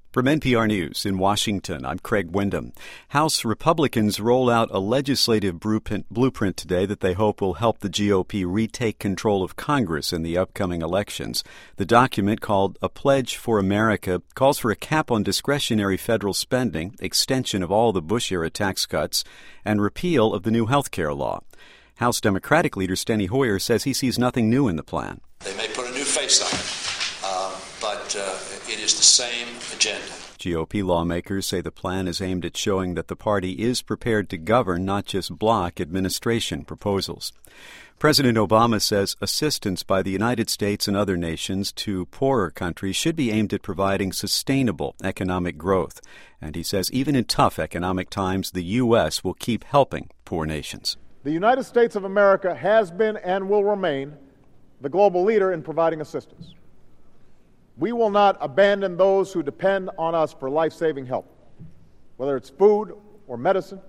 From NPR News in Washington, I'm Craig Windham. House Republicans roll out a legislative blueprint today that they hope will help the GOP retake control of Congress in the upcoming elections. The document, called A Pledge for America, calls for a cap on discretionary federal spending, extension of all the Bush-era tax cuts, and repeal of the new health care law. House Democratic leader Steny Hoyer says he sees nothing new in the plan. They may put a new face on it, but it is the same agenda. GOP lawmakers say the plan is aimed at showing that the party is prepared to govern, not just block administration proposals. President Obama says assistance by the United States and other nations to poorer countries should be aimed at providing sustainable economic growth. And he says even in tough economic times, the U.S. will keep helping poor nations. The United States of America has been and will remain the global leader in providing assistance. We will not abandon those who depend on us for life-saving help, whether it's food or medicine.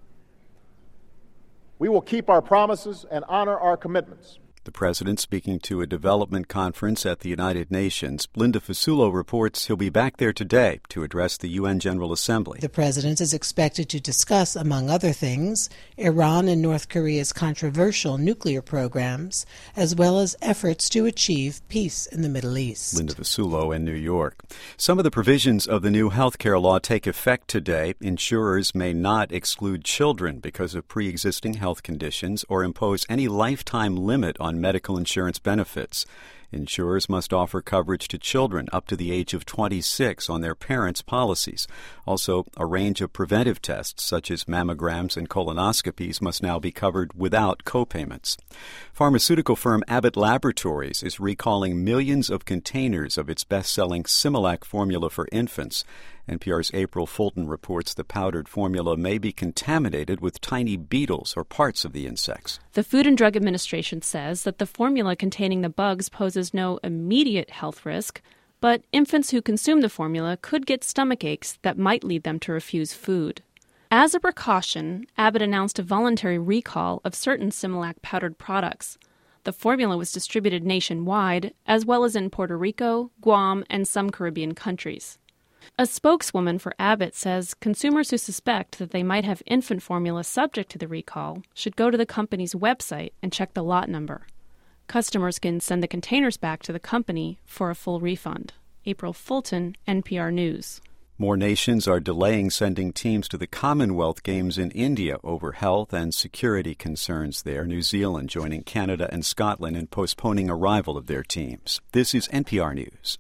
We will keep our promises and honor our commitments. The president speaking to a development conference at the United Nations. Linda Fasullo reports he'll be back there today to address the UN General Assembly. The president is expected to discuss, among other things, Iran and North Korea's controversial nuclear programs, as well as efforts to achieve peace in the Middle East. Linda Fasullo in New York. Some of the provisions of the new health care law take effect today. Insurers may not exclude children because of pre-existing health conditions or impose any lifetime limit on medical insurance benefits. Insurers must offer coverage to children up to the age of 26 on their parents' policies. Also, a range of preventive tests, such as mammograms and colonoscopies, must now be covered without copayments. Pharmaceutical firm Abbott Laboratories is recalling millions of containers of its best-selling Similac formula for infants. NPR's April Fulton reports the powdered formula may be contaminated with tiny beetles or parts of the insects. The Food and Drug Administration says that the formula containing the bugs poses no immediate health risk, but infants who consume the formula could get stomach aches that might lead them to refuse food. As a precaution, Abbott announced a voluntary recall of certain Similac powdered products. The formula was distributed nationwide, as well as in Puerto Rico, Guam, and some Caribbean countries. A spokeswoman for Abbott says consumers who suspect that they might have infant formula subject to the recall should go to the company's website and check the lot number. Customers can send the containers back to the company for a full refund. April Fulton, NPR News. More nations are delaying sending teams to the Commonwealth Games in India over health and security concerns there. New Zealand joining Canada and Scotland in postponing arrival of their teams. This is NPR News.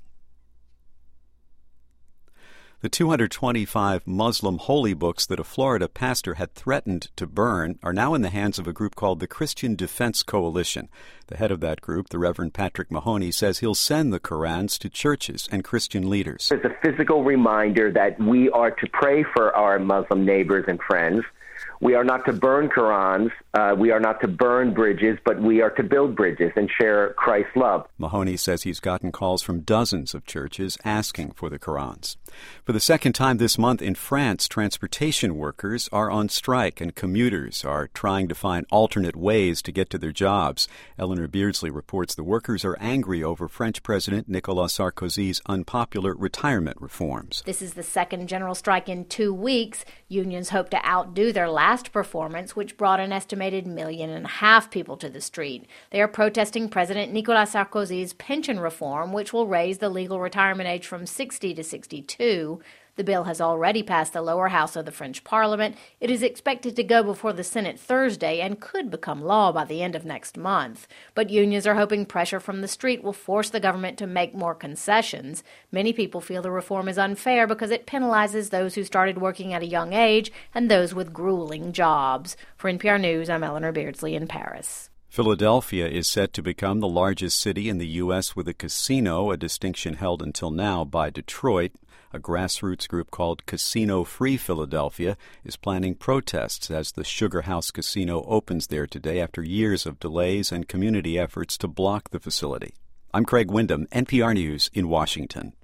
The 225 Muslim holy books that a Florida pastor had threatened to burn are now in the hands of a group called the Christian Defense Coalition. The head of that group, the Reverend Patrick Mahoney, says he'll send the Qurans to churches and Christian leaders. It's a physical reminder that we are to pray for our Muslim neighbors and friends. We are not to burn Qurans, we are not to burn bridges, but we are to build bridges and share Christ's love. Mahoney says he's gotten calls from dozens of churches asking for the Qurans. For the second time this month in France, transportation workers are on strike and commuters are trying to find alternate ways to get to their jobs. Eleanor Beardsley reports the workers are angry over French President Nicolas Sarkozy's unpopular retirement reforms. This is the second general strike in 2 weeks. Unions hope to outdo their last performance, which brought an estimated 1.5 million people to the street. They are protesting President Nicolas Sarkozy's pension reform, which will raise the legal retirement age from 60 to 62. The bill has already passed the lower house of the French Parliament. It is expected to go before the Senate Thursday and could become law by the end of next month. But unions are hoping pressure from the street will force the government to make more concessions. Many people feel the reform is unfair because it penalizes those who started working at a young age and those with grueling jobs. For NPR News, I'm Eleanor Beardsley in Paris. Philadelphia is set to become the largest city in the U.S. with a casino, a distinction held until now by Detroit. A grassroots group called Casino Free Philadelphia is planning protests as the Sugar House Casino opens there today after years of delays and community efforts to block the facility. I'm Craig Windham, NPR News in Washington.